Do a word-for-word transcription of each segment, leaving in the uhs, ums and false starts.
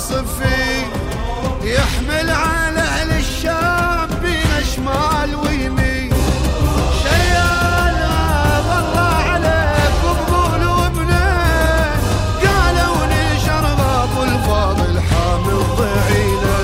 صفي يحمل على أهل الشام بين شمال ويمين. شيال والله عليك وبقول ومنين قالوا لي شرباب الفاضل حامل ضعينه.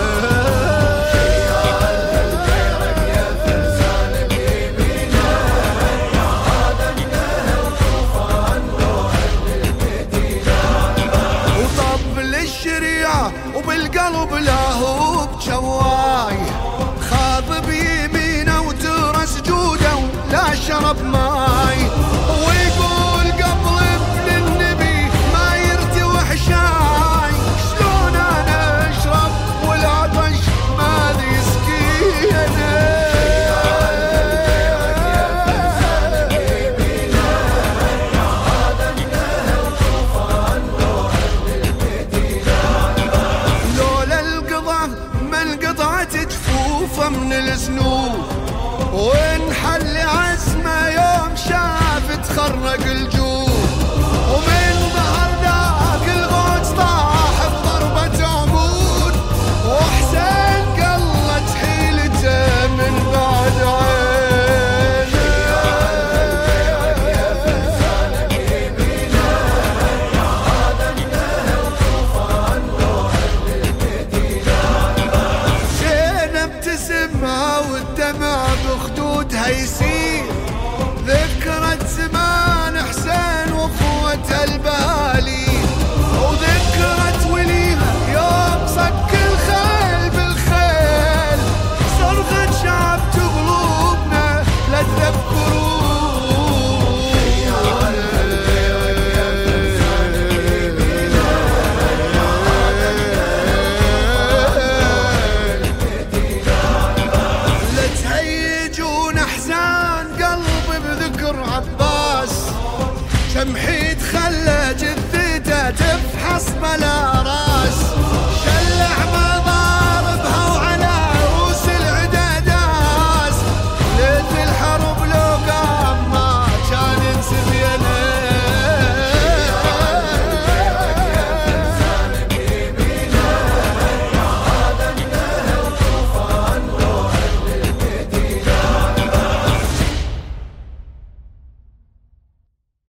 شيال غيرك يا فرسان بيمينه هذا النهر طوفان أهل المدينة. وطب للشريعة وبالقلب لاهو بجواي خاض بيمينه وترس جوده ولا شرب ماي. ويقول قبل ابن النبي ما يرتوح شاي شلون انا اشرب والعطش ما ذي يسقينه. من الذنوب وانحل عزمه يوم شاف تخرق الجوب. ومن ظهر ذاك الغوث طاح بضربة عمود وحسين قلت حيلته من بعد عينه. يا فرسان بيمينه هذا النهر طوفان أهل المدينة. ابتسمها والدمع بخدودها يسيل ذكرت زمان حسين وقوة البالي. وذكرت وليها يوم صك الخيل بالخيل صرخت شعبت قلوبنا لا تذكرون. عباس شمحيت خلى جثته تفحص بلا